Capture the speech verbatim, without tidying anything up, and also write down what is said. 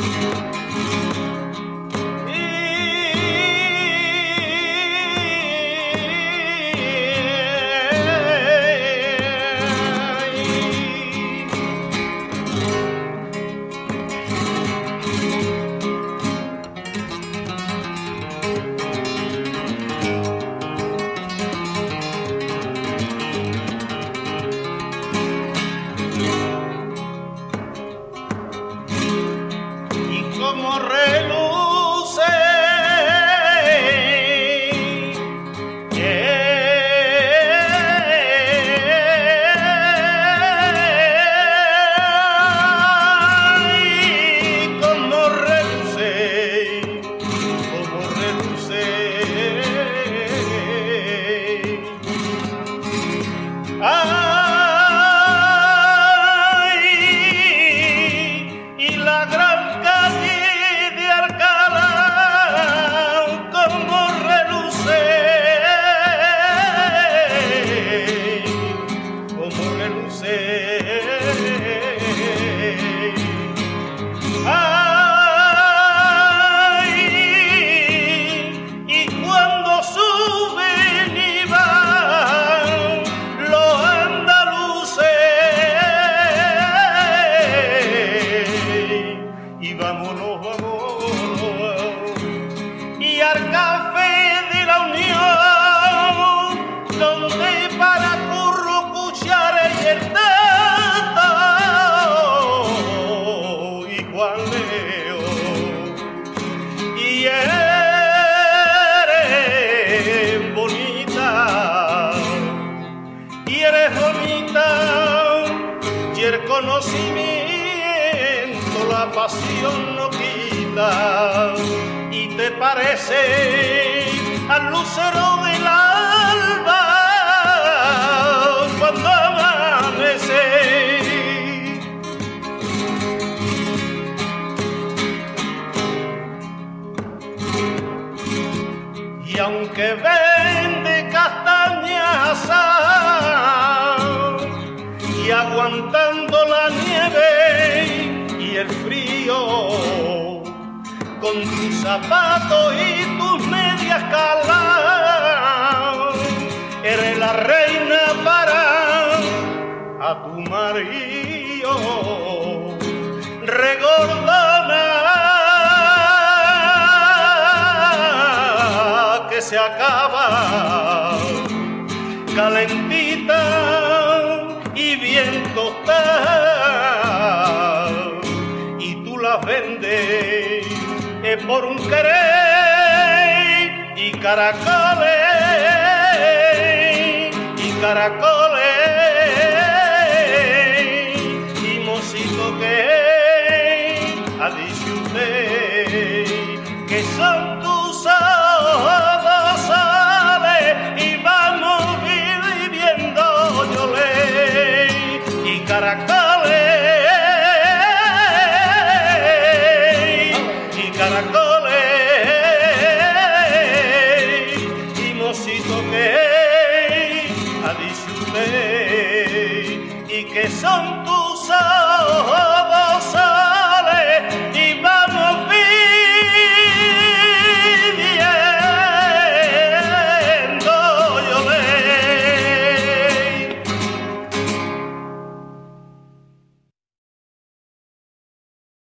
Como reluce ay, como reluce, como reluce ay, y la gran ay, y cuando suben y van los andaluces y vámonos, vámonos y al café de la Unión donde para curro, cuchara y el y eres bonita, y eres bonita, y el conocimiento la pasión no quita, y te parece al lucero del alba cuando amanece. Y aunque vende castañas y aguantando la nieve y el frío, con tus zapatos y tus medias calas, eres la reina para a tu marido, regordona que se acaba, calentita y bien tostada, y tú las vendes eh, por un querer y caracoles, y caracoles, y mocito que ha dicho usted que son tus ojos sales y vamos viviendo yo ley y caracoles, y caracoles, y mocito que ha dicho usted y que son tus ojos